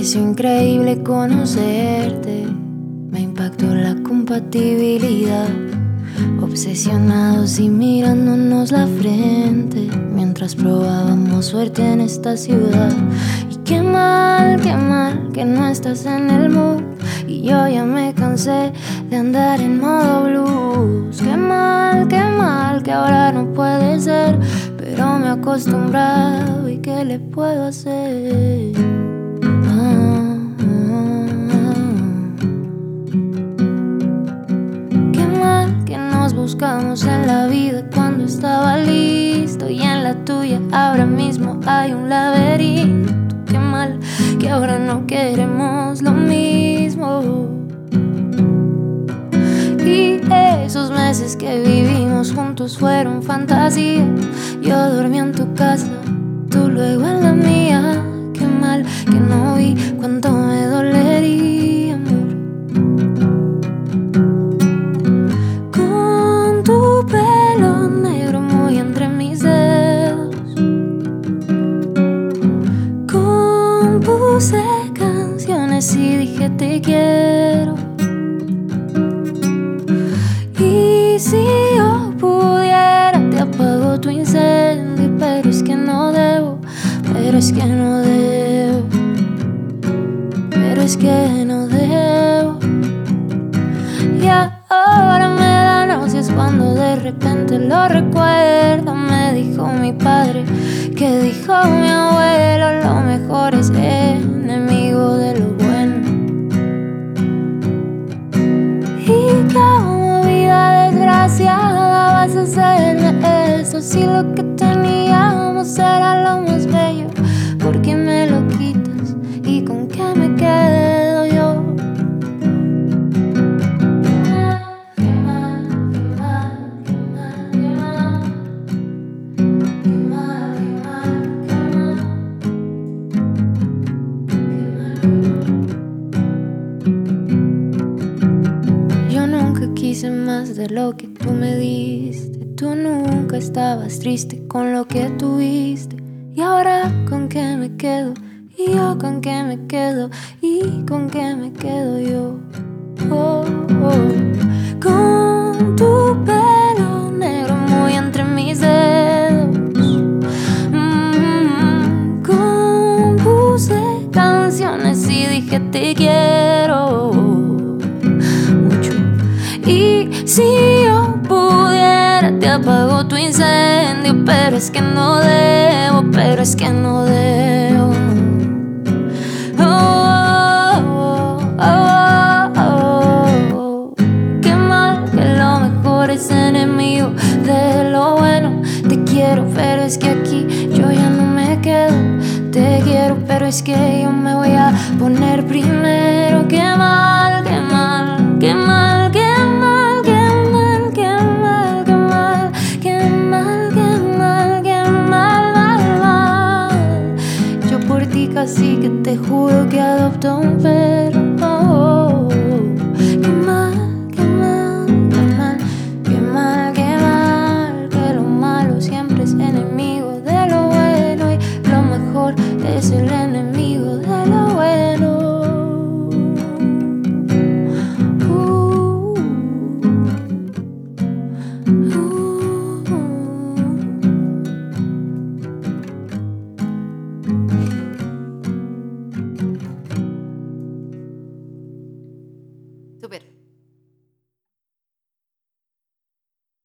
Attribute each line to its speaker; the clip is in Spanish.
Speaker 1: pareció increíble conocerte, me impactó la compatibilidad. Obsesionados y mirándonos la frente mientras probábamos suerte en esta ciudad. Y qué mal que no estás en el mood. Y yo ya me cansé de andar en modo blues. Qué mal que ahora no puede ser, pero me he acostumbrado y qué le puedo hacer. Qué mal que nos buscamos en la vida cuando estaba listo, y en la tuya ahora mismo hay un laberinto. Qué mal que ahora no queremos lo mismo. Y esos meses que vivimos juntos fueron fantasía. Yo dormí en tu casa, tú luego en la mía. Qué mal que no vi cuánto me dolería, amor. Con tu pelo negro muy entre mis dedos, compuse canciones y dije te quiero. Y si yo pudiera te apago tu incendio, pero es que no debo, pero es que no debo, pero es que no debo. Y ahora me da náuseas cuando de repente lo recuerdo. Me dijo mi padre, que dijo mi abuelo, lo mejor es enemigo de lo bueno. Y como vida desgraciada vas a hacerme esto, si lo que teníamos era lo más bello. ¿Por qué me lo quitas y con qué me quedo yo? Qué mal, qué mal, qué mal, qué mal, qué mal, qué mal, qué mal. Yo nunca quise más de lo que tú me diste. Tú nunca estabas triste con lo que tuviste. Y ahora con qué me quedo, y yo con qué me quedo, y con qué me quedo yo. Oh, oh. Con tu pelo negro muy entre mis dedos, compuse canciones y dije te quiero mucho. Y si yo pudiera te apago tu incendio, pero es que no debo, pero es que no debo. Oh, oh, oh, oh. Qué mal que lo mejor es enemigo de lo bueno. Te quiero, pero es que aquí yo ya no me quedo. Te quiero, pero es que yo me voy a poner primero. Qué mal, qué mal, qué mal, qué mal, qué mal, qué mal, qué mal, qué mal, qué mal, qué mal, mal, mal. Yo por ti casi que te juro que adopto un perro. Oh, oh, oh. Qué mal, qué mal, qué mal, qué mal, qué mal, que lo malo siempre es enemigo de lo bueno, y lo mejor es el enemigo de lo bueno. Súper.